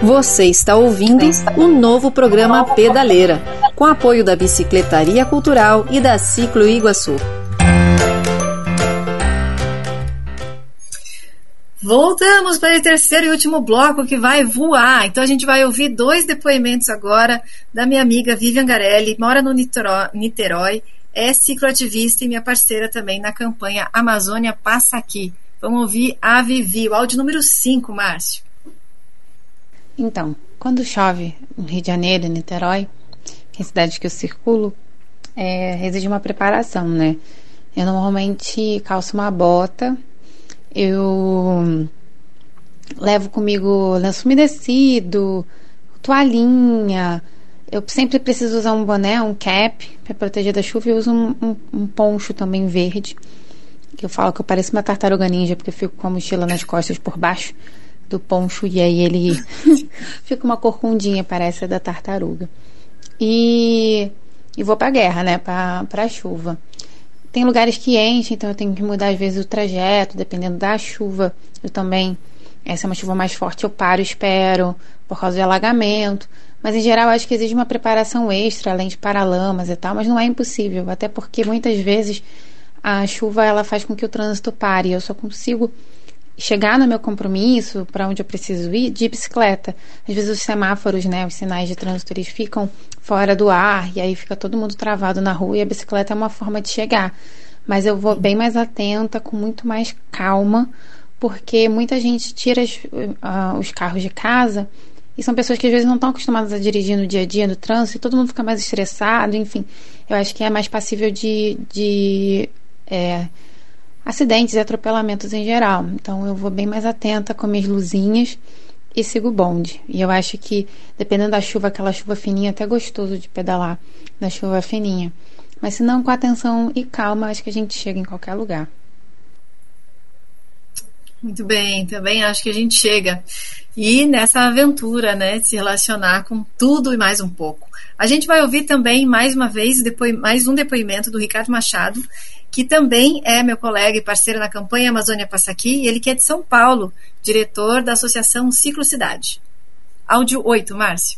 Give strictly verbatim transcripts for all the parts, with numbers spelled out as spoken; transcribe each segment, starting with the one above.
Você está ouvindo o novo programa Pedaleira, com apoio da Bicicletaria Cultural e da Ciclo Iguaçu. Voltamos para o terceiro e último bloco que vai voar. Então a gente vai ouvir dois depoimentos agora da minha amiga Vivian Garelli, mora no Niterói, é cicloativista e minha parceira também na campanha Amazônia Passa Aqui. Vamos ouvir a Vivi, o áudio número cinco, Márcio. Então, quando chove no Rio de Janeiro, em Niterói, que é a cidade que eu circulo, é, exige uma preparação, né? Eu normalmente calço uma bota, eu levo comigo lenço umedecido, toalhinha, eu sempre preciso usar um boné, um cap para proteger da chuva, e eu uso um, um, um poncho também verde, que eu falo que eu pareço uma tartaruga ninja, porque eu fico com a mochila nas costas por baixo do poncho, e aí ele fica uma corcundinha, parece a da tartaruga. E, e vou pra guerra, né, pra, pra chuva. Tem lugares que enchem, então eu tenho que mudar às vezes o trajeto, dependendo da chuva. Eu também, essa é uma chuva mais forte, eu paro e espero, por causa de alagamento. Mas em geral acho que exige uma preparação extra, além de paralamas e tal, mas não é impossível, até porque muitas vezes a chuva ela faz com que o trânsito pare. Eu só consigo chegar no meu compromisso, para onde eu preciso ir, de bicicleta. Às vezes os semáforos, né, os sinais de trânsito, eles ficam fora do ar, e aí fica todo mundo travado na rua, e a bicicleta é uma forma de chegar. Mas eu vou bem mais atenta, com muito mais calma, porque muita gente tira as, uh, os carros de casa, e são pessoas que às vezes não estão acostumadas a dirigir no dia a dia, no trânsito, e todo mundo fica mais estressado, enfim. Eu acho que é mais passível de... de é, acidentes e atropelamentos em geral. Então eu vou bem mais atenta com minhas luzinhas e sigo o bonde. E eu acho que, dependendo da chuva, aquela chuva fininha, é até gostoso de pedalar na chuva fininha. Mas se não, com atenção e calma, acho que a gente chega em qualquer lugar. Muito bem, também acho que a gente chega. E nessa aventura, né, de se relacionar com tudo e mais um pouco. A gente vai ouvir também, mais uma vez, depois, mais um depoimento do Ricardo Machado, que também é meu colega e parceiro na campanha Amazônia Passa Aqui, ele que é de São Paulo, diretor da Associação Ciclocidade. Áudio oito, Márcio.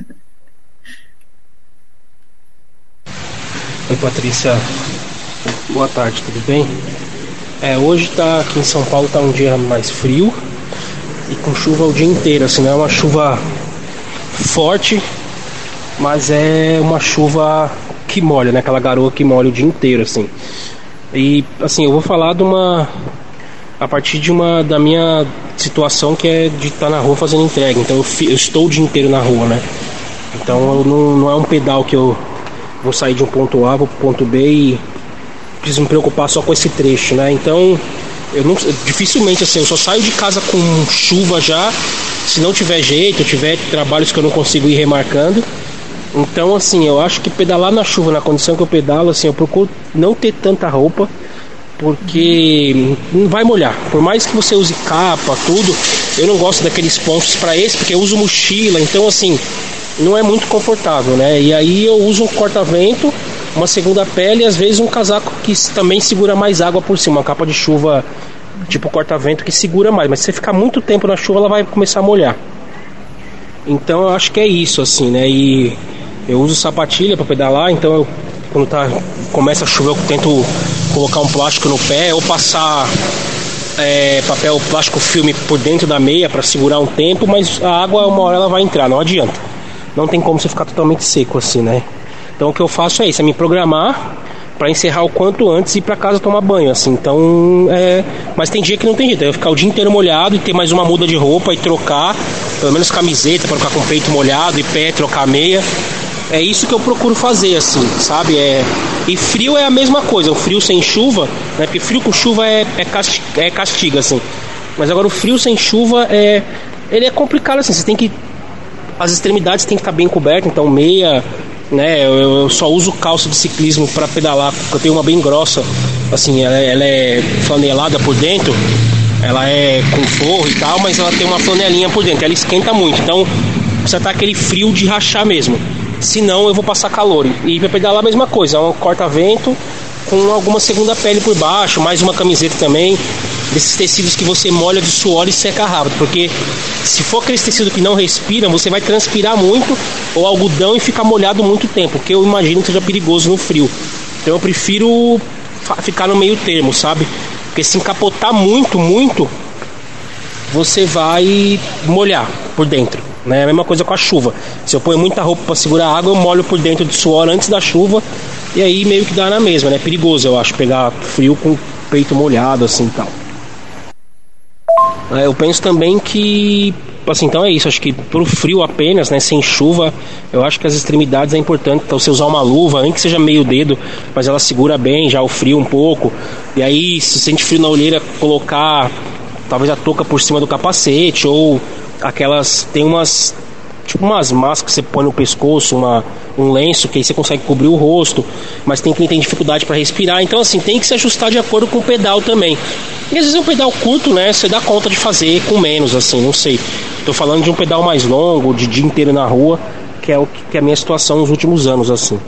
Oi, Patrícia. Boa tarde, tudo bem? É, hoje tá, aqui em São Paulo está um dia mais frio e com chuva o dia inteiro, assim, não é uma chuva forte, mas é uma chuva que molha, né? Aquela garoa que molha o dia inteiro, assim. E assim, eu vou falar de uma a partir de uma da minha situação, que é de estar na rua fazendo entrega. Então eu, eu estou o dia inteiro na rua, né? Então eu não, não é um pedal que eu vou sair de um ponto A, vou pro ponto B e preciso me preocupar só com esse trecho, né? Então eu não, dificilmente assim, eu só saio de casa com chuva já, se não tiver jeito, tiver trabalhos que eu não consigo ir remarcando. Então, assim, eu acho que pedalar na chuva, na condição que eu pedalo, assim, eu procuro não ter tanta roupa, porque não vai molhar. Por mais que você use capa, tudo, eu não gosto daqueles ponchos para esse, porque eu uso mochila, então, assim, não é muito confortável, né? E aí eu uso um corta-vento, uma segunda pele e às vezes um casaco que também segura mais água por cima, uma capa de chuva tipo corta-vento que segura mais, mas se você ficar muito tempo na chuva, ela vai começar a molhar. Então eu acho que é isso, assim, né? E eu uso sapatilha para pedalar, então eu, quando tá, começa a chover, eu tento colocar um plástico no pé ou passar é, papel plástico filme por dentro da meia para segurar um tempo, mas a água uma hora ela vai entrar, não adianta. Não tem como você ficar totalmente seco assim, né? Então o que eu faço é isso, é me programar para encerrar o quanto antes e ir para casa tomar banho, assim. Então, é... mas tem dia que não tem jeito, eu ficar o dia inteiro molhado e ter mais uma muda de roupa e trocar, pelo menos camiseta para ficar com o peito molhado e pé, trocar meia. É isso que eu procuro fazer, assim, sabe? É... E frio é a mesma coisa, o frio sem chuva, né? Porque frio com chuva é, é, castigo, é castigo, assim. Mas agora o frio sem chuva é... ele é complicado, assim, você tem que... as extremidades tem que estar bem cobertas, então meia, né? Eu, eu só uso calça de ciclismo para pedalar, porque eu tenho uma bem grossa, assim, ela, ela é flanelada por dentro, ela é com forro e tal, mas ela tem uma flanelinha por dentro, ela esquenta muito, então precisa estar aquele frio de rachar mesmo. Senão eu vou passar calor. E para pedalar a mesma coisa, é um corta-vento com alguma segunda pele por baixo, mais uma camiseta também. desses tecidos que você molha de suor e seca rápido, porque se for aquele tecido que não respira, você vai transpirar muito ou algodão e ficar molhado muito tempo, que eu imagino que seja perigoso no frio. Então eu prefiro ficar no meio termo, sabe? Porque se encapotar muito, muito, você vai molhar por dentro, né? A mesma coisa com a chuva. Se eu ponho muita roupa para segurar a água, eu molho por dentro de suor antes da chuva, e aí meio que dá na mesma, né? É perigoso, eu acho, pegar frio com o peito molhado assim e tal. Eu penso também que, assim, então é isso, acho que pro frio apenas, né, sem chuva, eu acho que as extremidades é importante, então você usar uma luva, nem que seja meio dedo, mas ela segura bem já o frio um pouco, e aí se sente frio na olheira, colocar talvez a touca por cima do capacete, ou aquelas, tem umas, tipo umas máscaras que você põe no pescoço, uma, um lenço que aí você consegue cobrir o rosto, mas tem quem tem dificuldade para respirar, então assim, tem que se ajustar de acordo com o pedal também. E às vezes um pedal curto, né, você dá conta de fazer com menos, assim, não sei. Tô falando de um pedal mais longo, de dia inteiro na rua, que é o que é a minha situação nos últimos anos, assim.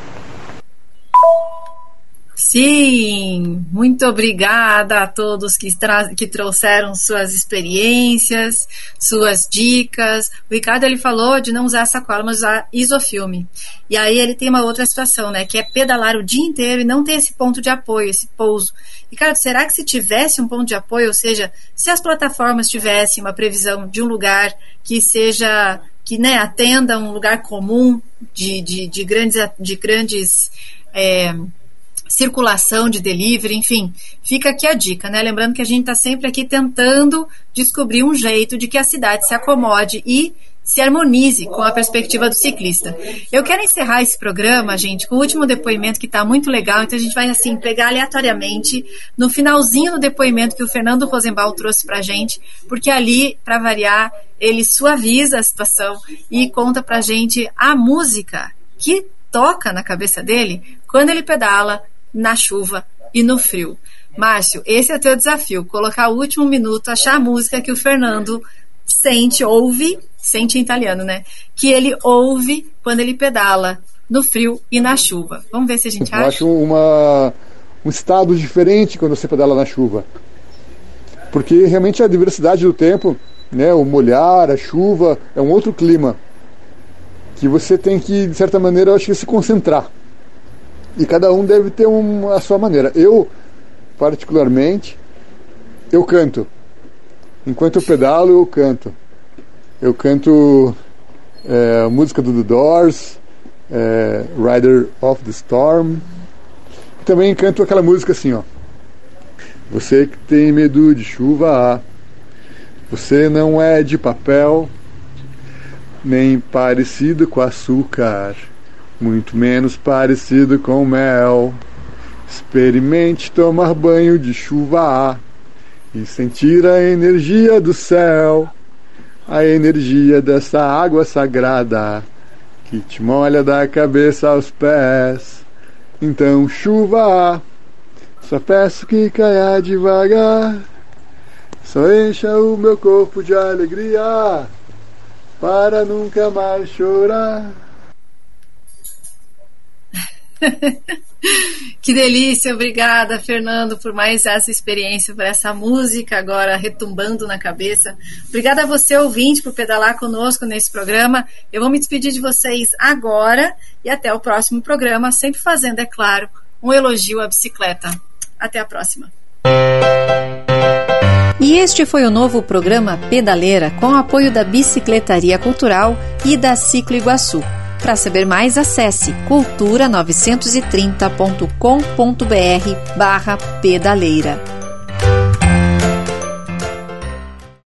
Sim, muito obrigada a todos que, tra- que trouxeram suas experiências, suas dicas. O Ricardo, ele falou de não usar sacola, mas usar isofilme. E aí ele tem uma outra situação, né, que é pedalar o dia inteiro e não ter esse ponto de apoio, esse pouso. Ricardo, será que se tivesse um ponto de apoio, ou seja, se as plataformas tivessem uma previsão de um lugar que seja, que, né, atenda um lugar comum de, de, de grandes, de grandes é, circulação de delivery, enfim, fica aqui a dica, né? Lembrando que a gente está sempre aqui tentando descobrir um jeito de que a cidade se acomode e se harmonize com a perspectiva do ciclista. Eu quero encerrar esse programa, gente, com o último depoimento que está muito legal, então a gente vai, assim, pegar aleatoriamente no finalzinho do depoimento que o Fernando Rosenbaum trouxe pra gente, porque ali, para variar, ele suaviza a situação e conta pra gente a música que toca na cabeça dele quando ele pedala na chuva e no frio. Márcio, esse é o teu desafio, colocar o último minuto, achar a música que o Fernando sente, ouve, sente em italiano, né? Que ele ouve quando ele pedala no frio e na chuva. Vamos ver se a gente Eu acha. acho uma, um estado diferente quando você pedala na chuva. Porque realmente a diversidade do tempo, né, o molhar, a chuva, é um outro clima. Que você tem que, de certa maneira, eu acho que se concentrar. E cada um deve ter uma, a sua maneira. Eu, particularmente, eu canto. Enquanto eu pedalo, eu canto. Eu canto é, a música do The Doors, é, Rider of the Storm. Também canto aquela música assim, ó. Você que tem medo de chuva, você não é de papel, nem parecido com açúcar, muito menos parecido com mel. Experimente tomar banho de chuva e sentir a energia do céu, a energia dessa água sagrada que te molha da cabeça aos pés. Então chuva, só peço que caia devagar, só encha o meu corpo de alegria, para nunca mais chorar. Que delícia, obrigada, Fernando, por mais essa experiência, por essa música agora retumbando na cabeça. Obrigada a você, ouvinte, por pedalar conosco nesse programa. Eu vou me despedir de vocês agora e até o próximo programa, sempre fazendo, é claro, um elogio à bicicleta. Até a próxima. E este foi o novo programa Pedaleira, com o apoio da Bicicletaria Cultural e da Ciclo Iguaçu. Para saber mais, acesse cultura novecentos e trinta ponto com ponto br barra pedaleira.